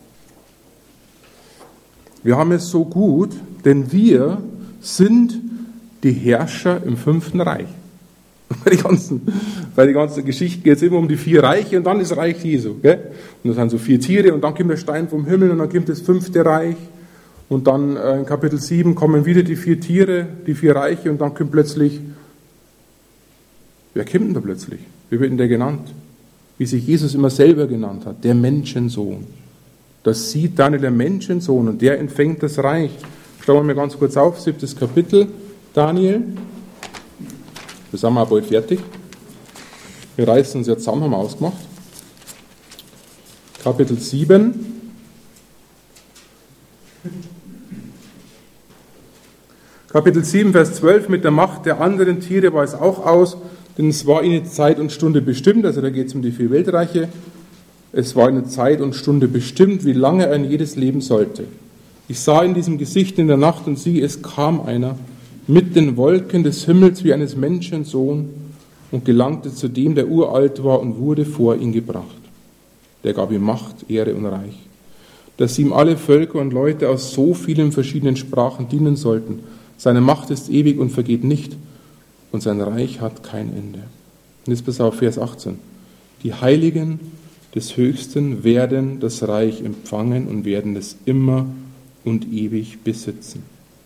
Wir haben es so gut, denn wir sind die Herrscher im fünften Reich. Bei den ganzen, bei den ganzen Geschichten geht es immer um die vier Reiche und dann das Reich Jesu. Gell? Und das sind so vier Tiere und dann kommt der Stein vom Himmel und dann kommt das fünfte Reich. Und dann in Kapitel sieben kommen wieder die vier Tiere, die vier Reiche und dann kommt plötzlich, wer kommt denn da plötzlich? Wie wird denn der genannt? Wie sich Jesus immer selber genannt hat, der Menschensohn. Das sieht Daniel, der Menschensohn, und der empfängt das Reich. Schauen wir mal ganz kurz auf, siebtes Kapitel, Daniel. Wir sind auch bald fertig. Wir reißen uns jetzt zusammen, haben wir ausgemacht. Kapitel sieben. Kapitel sieben, Vers zwölf, mit der Macht der anderen Tiere war es auch aus, denn es war ihnen Zeit und Stunde bestimmt, also da geht es um die vier Weltreiche, es war ihnen Zeit und Stunde bestimmt, wie lange ein jedes leben sollte. Ich sah in diesem Gesicht in der Nacht und siehe, es kam einer mit den Wolken des Himmels wie eines Menschensohn und gelangte zu dem, der uralt war und wurde vor ihn gebracht. Der gab ihm Macht, Ehre und Reich, dass ihm alle Völker und Leute aus so vielen verschiedenen Sprachen dienen sollten. Seine Macht ist ewig und vergeht nicht und sein Reich hat kein Ende. Und jetzt bis auf Vers achtzehn. Die Heiligen des Höchsten werden das Reich empfangen und werden es immer und ewig besitzen.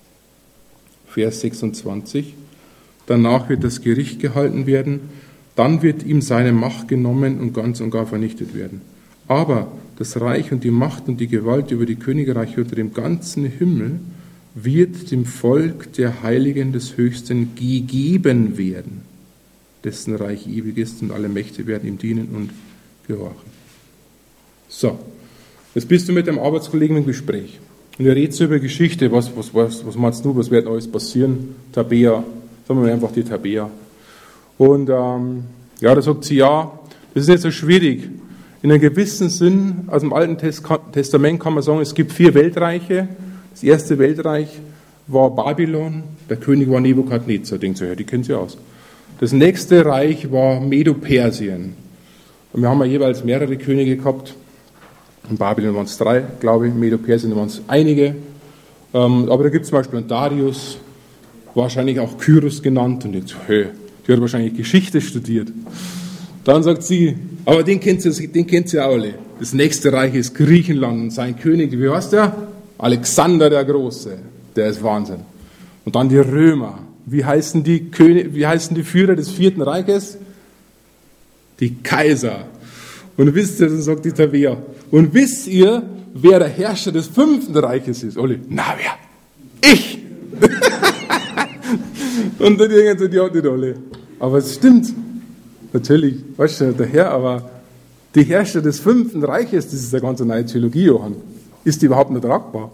Vers sechsundzwanzig. Danach wird das Gericht gehalten werden, dann wird ihm seine Macht genommen und ganz und gar vernichtet werden. Aber das Reich und die Macht und die Gewalt über die Königreiche unter dem ganzen Himmel wird dem Volk der Heiligen des Höchsten gegeben werden, dessen Reich ewig ist und alle Mächte werden ihm dienen und gehorchen. So, jetzt bist du mit deinem Arbeitskollegen im Gespräch und ihr redet so über Geschichte, was, was, was, was meinst du, was wird alles passieren? Tabea, sagen wir einfach die Tabea. Und ähm, ja, da sagt sie, ja, das ist nicht so schwierig. In einem gewissen Sinn, aus dem Alten Testament kann man sagen, es gibt vier Weltreiche. Das erste Weltreich war Babylon, der König war Nebukadnezar, denkt so, ja, die kennen sie aus. Das nächste Reich war Medo-Persien. Und wir haben ja jeweils mehrere Könige gehabt. In Babylon waren es drei, glaube ich, in Medo-Persien waren es einige. Ähm, aber da gibt es zum Beispiel einen Darius, wahrscheinlich auch Kyros genannt, und denkt so, hey, die hat wahrscheinlich Geschichte studiert. Dann sagt sie, aber den kennt sie, den kennt sie alle. Das nächste Reich ist Griechenland und sein König, wie heißt der? Alexander der Große, der ist Wahnsinn. Und dann die Römer. Wie heißen die König, wie heißen die Führer des vierten Reiches? Die Kaiser. Und wisst ihr, dann sagt die Tabea, und wisst ihr, wer der Herrscher des fünften Reiches ist? Olli, na wer? Ich! Und dann denken sie, die hat nicht alle. Aber es stimmt. Natürlich, weißt du, der Herr, aber die Herrscher des fünften Reiches, das ist eine ganz neue Theologie, Johann. Ist die überhaupt nicht tragbar?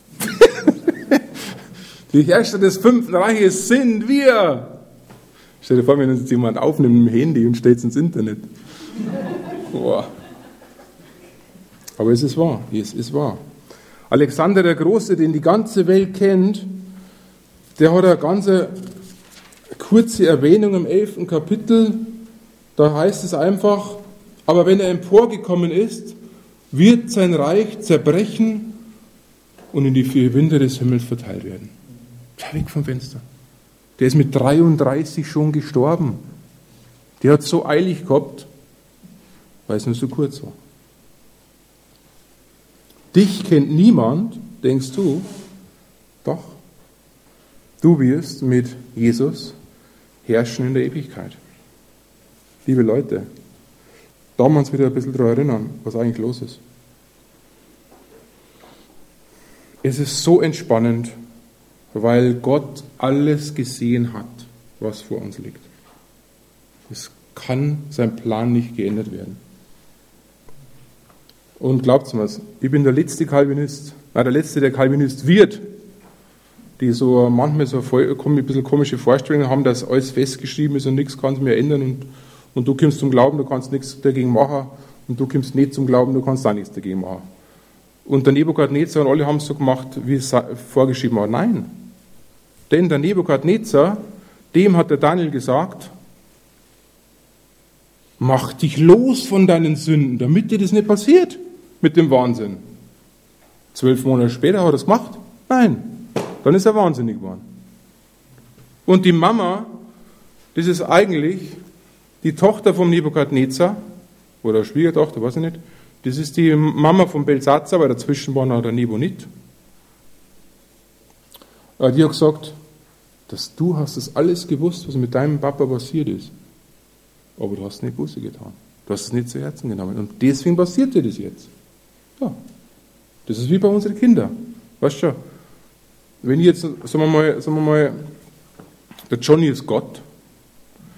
Die Herrscher des fünften Reiches sind wir. Stell dir vor, wenn uns jemand aufnimmt mit dem Handy und stellt es ins Internet. Boah. Aber es ist wahr, es ist wahr. Alexander der Große, den die ganze Welt kennt, der hat eine ganz kurze Erwähnung im elften Kapitel. Da heißt es einfach, aber wenn er emporgekommen ist, wird sein Reich zerbrechen und in die vier Winde des Himmels verteilt werden. Schau weg vom Fenster. Der ist mit dreiunddreißig schon gestorben. Der hat so eilig gehabt, weil es nur so kurz war. Dich kennt niemand, denkst du? Doch. Du wirst mit Jesus herrschen in der Ewigkeit. Liebe Leute, da müssen wir uns wieder ein bisschen daran erinnern, was eigentlich los ist. Es ist so entspannend, weil Gott alles gesehen hat, was vor uns liegt. Es kann sein Plan nicht geändert werden. Und glaubt mir was, ich bin der letzte Calvinist, nein, der letzte, der Calvinist wird, die so manchmal so ein bisschen komische Vorstellungen haben, dass alles festgeschrieben ist und nichts kann sich mehr ändern und, und du kommst zum Glauben, du kannst nichts dagegen machen und du kommst nicht zum Glauben, du kannst auch nichts dagegen machen. Und der Nebukadnezar und alle haben es so gemacht, wie es vorgeschrieben war. Nein, denn der Nebukadnezar, dem hat der Daniel gesagt, mach dich los von deinen Sünden, damit dir das nicht passiert mit dem Wahnsinn. Zwölf Monate später hat er es gemacht? Nein. Dann ist er wahnsinnig geworden. Und die Mama, das ist eigentlich die Tochter vom Nebukadnezar, oder Schwiegertochter, weiß ich nicht, das ist die Mama von Belsatzer, weil dazwischen war noch der Nebo nicht. Die hat gesagt, dass du hast das alles gewusst, was mit deinem Papa passiert ist. Aber du hast nicht Buße getan. Du hast es nicht zu Herzen genommen. Und deswegen passiert dir das jetzt. Ja. Das ist wie bei unseren Kindern. Weißt du schon? Wenn ich jetzt, sagen wir mal, sagen wir mal, der Johnny ist Gott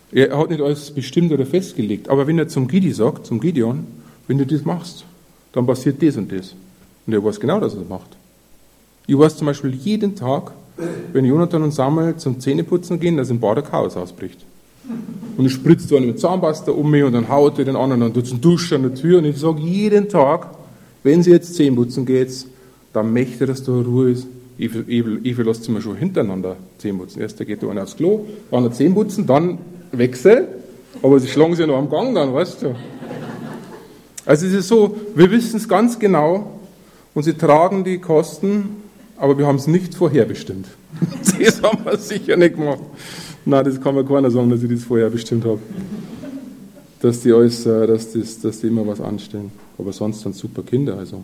Er hat nicht alles bestimmt oder festgelegt. Aber wenn er zum Gidi sagt, zum Gideon, wenn du das machst, dann passiert das und das. Und er weiß genau, dass er das macht. Ich weiß zum Beispiel jeden Tag, wenn Jonathan und Samuel zum Zähneputzen gehen, dass im Bad ein Chaos ausbricht. Und ich spritzt da mit Zahnpasta um mich und dann haut er den an und dann tut es einen Dusch an der Tür. Und ich sage jeden Tag, wenn sie jetzt Zähneputzen geht, dann möchte, dass da Ruhe ist. Ich, ich, ich lasse sie mir schon hintereinander Zähneputzen. Erst geht der eine aufs Klo, dann der Zähneputzen, dann Wechsel. Aber sie schlagen sich ja noch am Gang dann, weißt du. Also es ist so, wir wissen es ganz genau und sie tragen die Kosten, aber wir haben es nicht vorherbestimmt. Das haben wir sicher nicht gemacht. Nein, das kann mir keiner sagen, dass ich das vorher bestimmt habe. Dass die alles, dass, das, dass die immer was anstellen. Aber sonst sind super Kinder, also.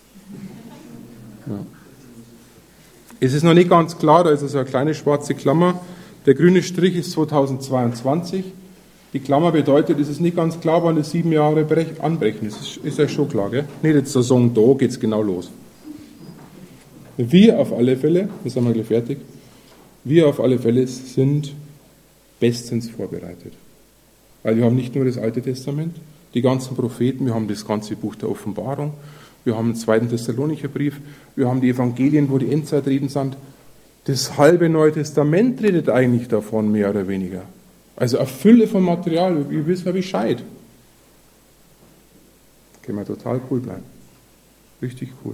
Ja. Es ist noch nicht ganz klar, da ist also eine kleine schwarze Klammer. Der grüne Strich ist zweitausendzweiundzwanzig. Die Klammer bedeutet, es ist nicht ganz klar, wann die sieben Jahre anbrechen. Das ist, ist euch schon klar, gell? Nicht jetzt der Song, da geht es genau los. Wir auf alle Fälle, das sind wir gleich fertig, wir auf alle Fälle sind bestens vorbereitet. Weil wir haben nicht nur das Alte Testament, die ganzen Propheten, wir haben das ganze Buch der Offenbarung, wir haben den zweiten Thessalonicher Brief, wir haben die Evangelien, wo die Endzeitreden sind. Das halbe Neue Testament redet eigentlich davon, mehr oder weniger. Also eine Fülle von Material, ihr wisst ja Bescheid. Können wir total cool bleiben. Richtig cool.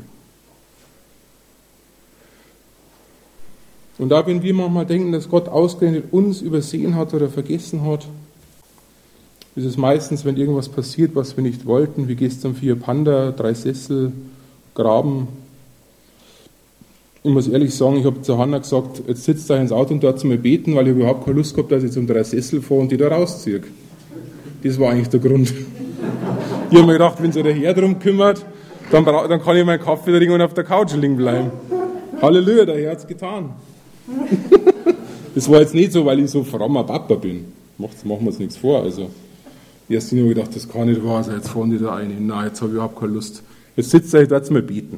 Und da, wenn wir manchmal denken, dass Gott ausgerechnet uns übersehen hat oder vergessen hat, ist es meistens, wenn irgendwas passiert, was wir nicht wollten, wie gestern vier Panda, drei Sessel, Graben. Ich muss ehrlich sagen, ich habe zu Hannah gesagt, jetzt sitzt da ins Auto und dort zu mir beten, weil ich überhaupt keine Lust gehabt, dass ich zum drei Sessel fahre und die da rausziehe. Das war eigentlich der Grund. Ich habe mir gedacht, wenn sich der Herr darum kümmert, dann, dann kann ich meinen Kaffee trinken und auf der Couch liegen bleiben. Halleluja, der Herr hat es getan. Das war jetzt nicht so, weil ich so frommer Papa bin. Machen wir uns nichts vor. Also, erst habe ich gedacht, das kann nicht wahr sein, jetzt fahren die da rein. Nein, jetzt habe ich überhaupt keine Lust. Jetzt sitzt ihr da zu mir beten.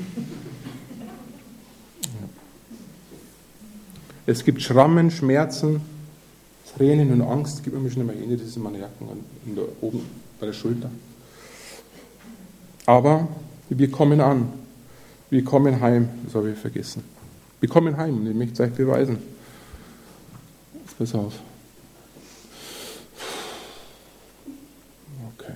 Es gibt Schrammen, Schmerzen, Tränen und Angst. Gib mir schnell mal hin, das ist in meiner Jacke in der, oben bei der Schulter. Aber wir kommen an. Wir kommen heim. Das habe ich vergessen. Wir kommen heim und ich möchte es euch beweisen. Pass auf. Okay.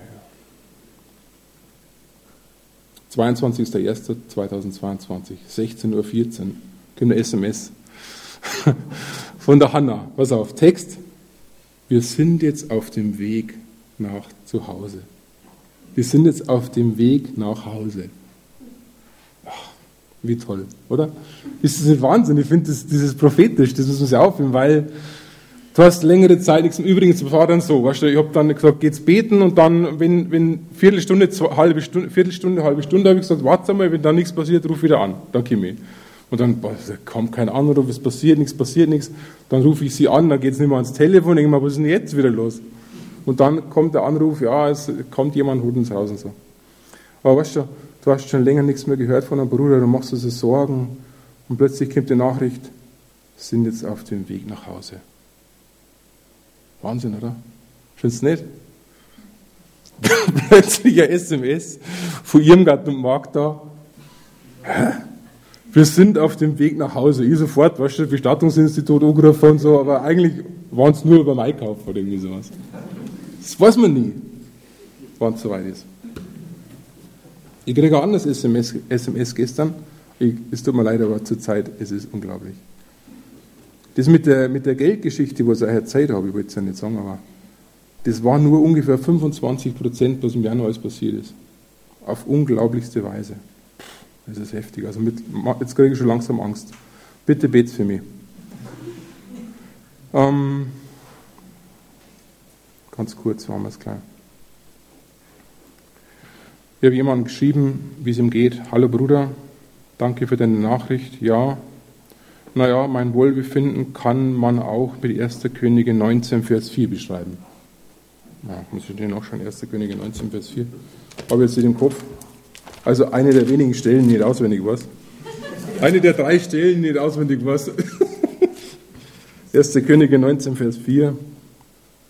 zweiundzwanzigster erster zweitausendzweiundzwanzig, sechzehn Uhr vierzehn. Kommt eine S M S von der Hanna. Pass auf, Text. Wir sind jetzt auf dem Weg nach zu Hause. Wir sind jetzt auf dem Weg nach Hause. Ach, wie toll, oder? Ist das nicht Wahnsinn? Ich finde das, dieses prophetisch, das muss man sich aufnehmen, weil du hast längere Zeit nichts. Übrigens, das war dann so, weißt du, ich habe dann gesagt, geht's beten und dann, wenn, wenn Viertelstunde, zwei, halbe Stunde, Viertelstunde, halbe Stunde, habe ich gesagt, warte mal, wenn da nichts passiert, ruf wieder an, dann komme ich. Und dann boah, da kommt kein Anruf, es passiert nichts, passiert nichts. Dann rufe ich sie an, dann geht es nicht mehr ans Telefon, denke ich mir, was ist denn jetzt wieder los? Und dann kommt der Anruf, ja, es kommt jemand, holt uns raus und so. Aber weißt du, du hast schon länger nichts mehr gehört von einem Bruder, du machst dir so Sorgen und plötzlich kommt die Nachricht, sind jetzt auf dem Weg nach Hause. Wahnsinn, oder? Findest du nicht? Plötzlich ein S M S von Irmgard und Marc da. Hä? Wir sind auf dem Weg nach Hause. Ich sofort, weißt du, das Bestattungsinstitut angerufen und so, aber eigentlich waren es nur beim Einkauf oder irgendwie sowas. Das weiß man nie, wann es soweit ist. Ich kriege ein anderes S M S, S M S gestern. Ich, es tut mir leid, aber zur Zeit, es ist unglaublich. Das mit der, mit der Geldgeschichte, was ich euch erzählt habe, ich wollte es ja nicht sagen, aber das war nur ungefähr fünfundzwanzig Prozent, was im Januar alles passiert ist. Auf unglaublichste Weise. Das ist heftig. Also mit, jetzt kriege ich schon langsam Angst. Bitte bet's für mich. Ähm, ganz kurz, machen wir es klein. Ich habe jemandem geschrieben, wie es ihm geht. Hallo Bruder, danke für deine Nachricht. Ja, naja, mein Wohlbefinden kann man auch mit erster Könige neunzehn, Vers vier beschreiben. Ja, muss ich den auch schon, erster Könige neunzehn, Vers vier. Habe jetzt nicht im Kopf. Also eine der wenigen Stellen, die nicht auswendig was. Eine der drei Stellen, die nicht auswendig was. erster Könige neunzehn, Vers vier.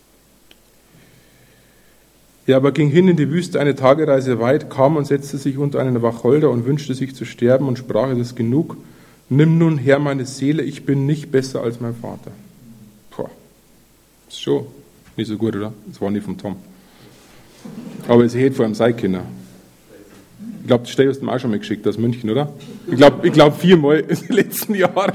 Er aber ging hin in die Wüste eine Tagereise weit, kam und setzte sich unter einen Wacholder und wünschte sich zu sterben und sprach, es ist genug, nimm nun her meine Seele, ich bin nicht besser als mein Vater. Puh, ist schon nicht so gut, oder? Das war nicht vom Tom. Aber sie hätte vor allem sein können. Ich glaube, die Stelle hast du mir auch schon mal geschickt aus München, oder? Ich glaube, ich glaub viermal in den letzten Jahren.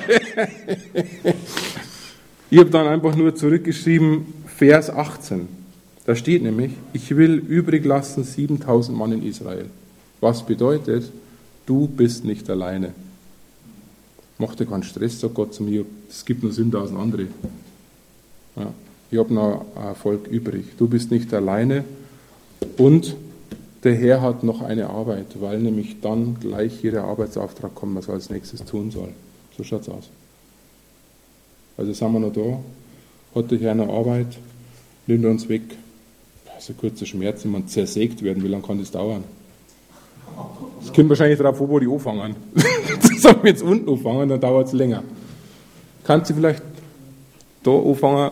Ich habe dann einfach nur zurückgeschrieben, Vers achtzehn. Da steht nämlich, ich will übrig lassen siebentausend Mann in Israel. Was bedeutet, du bist nicht alleine. Mach dir keinen Stress, sagt Gott zu mir, es gibt nur siebentausend andere. Ja, ich habe noch ein Volk übrig. Du bist nicht alleine und der Herr hat noch eine Arbeit, weil nämlich dann gleich hier der Arbeitsauftrag kommt, was er als nächstes tun soll. So schaut es aus. Also sind wir noch da, hat der Herr noch Arbeit, nimmt er uns weg. Das ist ein kurzer Schmerz, wenn man zersägt werden, wie lange kann das dauern? Das kommt wahrscheinlich darauf an, wo die anfangen. Sollen wir jetzt unten anfangen, dann dauert es länger. Kannst du vielleicht da anfangen?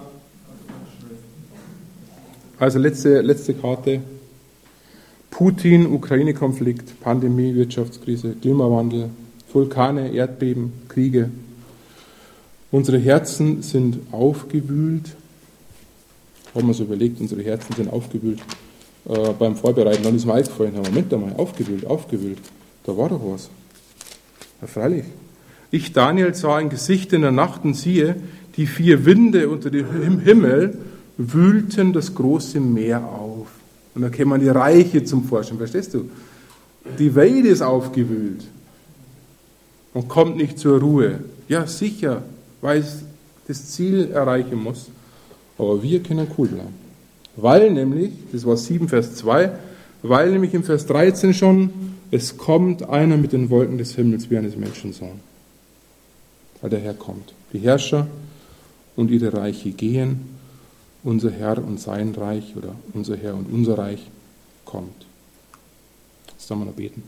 Also letzte, letzte Karte. Putin, Ukraine-Konflikt, Pandemie, Wirtschaftskrise, Klimawandel, Vulkane, Erdbeben, Kriege. Unsere Herzen sind aufgewühlt. Haben wir so überlegt, unsere Herzen sind aufgewühlt. Äh, beim Vorbereiten, dann ist mir eingefallen, Moment einmal, aufgewühlt, aufgewühlt. Da war doch was. Ja, freilich. Ich, Daniel, sah ein Gesicht in der Nacht und siehe, die vier Winde unter dem Himmel wühlten das große Meer auf. Und da kämen die Reiche zum Vorschein, verstehst du? Die Welt ist aufgewühlt und kommt nicht zur Ruhe. Ja, sicher, weil es das Ziel erreichen muss. Aber wir können cool bleiben. Weil nämlich, das war sieben Vers zwei, weil nämlich im Vers dreizehn schon, es kommt einer mit den Wolken des Himmels wie eines Menschensohn. Weil der Herr kommt. Die Herrscher und ihre Reiche gehen, unser Herr und sein Reich oder unser Herr und unser Reich kommt. Jetzt sollen wir noch beten.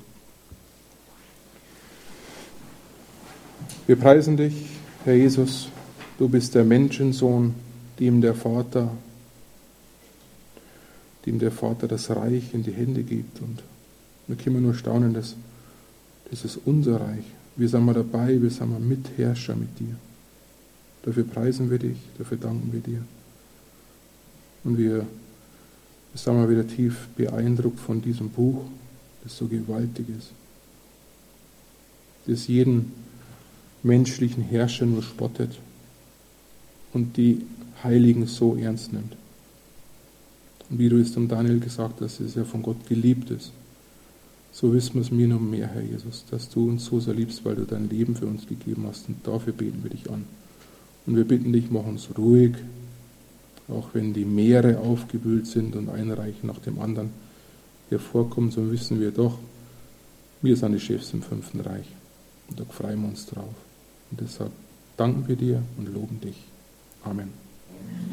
Wir preisen dich, Herr Jesus, du bist der Menschensohn, dem der Vater, dem der Vater das Reich in die Hände gibt. Und wir können nur staunen, dass das ist unser Reich. Wir sind mal dabei, wir sind mal Mitherrscher mit dir. Dafür preisen wir dich, dafür danken wir dir. Und wir, wir sind mal wieder tief beeindruckt von diesem Buch, das so gewaltig ist, das jeden menschlichen Herrscher nur spottet und die Heiligen so ernst nimmt. Und wie du es dem Daniel gesagt hast, dass es ja von Gott geliebt ist, so wissen wir es mir noch mehr, Herr Jesus, dass du uns so sehr liebst, weil du dein Leben für uns gegeben hast, und dafür beten wir dich an. Und wir bitten dich, mach uns ruhig, auch wenn die Meere aufgewühlt sind und ein Reich nach dem anderen hervorkommt, so wissen wir doch, wir sind die Chefs im fünften Reich. Und da freuen wir uns drauf. Und deshalb danken wir dir und loben dich. Amen.